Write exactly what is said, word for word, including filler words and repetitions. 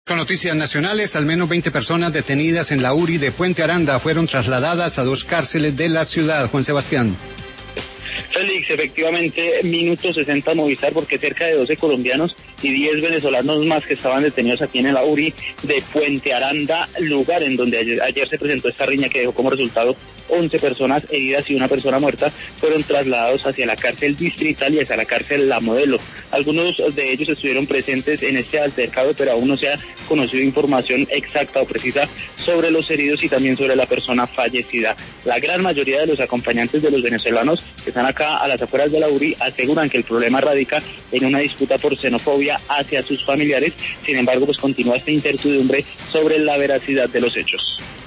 Con noticias nacionales, al menos veinte personas detenidas en la U R I de Puente Aranda fueron trasladadas a dos cárceles de la ciudad. Juan Sebastián. Félix, efectivamente, minuto sesenta Movistar, porque cerca de doce colombianos y diez venezolanos más que estaban detenidos aquí en la U R I de Puente Aranda, lugar en donde ayer, ayer se presentó esta riña que dejó como resultado once personas heridas y una persona muerta, fueron trasladados hacia la cárcel distrital y hacia la cárcel La Modelo. Algunos de ellos estuvieron presentes en este altercado, pero aún no se ha conocido información exacta o precisa sobre los heridos y también sobre la persona fallecida. La gran mayoría de los acompañantes de los venezolanos que están acá a las afueras de la U R I aseguran que el problema radica en una disputa por xenofobia hacia sus familiares. Sin embargo, pues continúa esta incertidumbre sobre la veracidad de los hechos.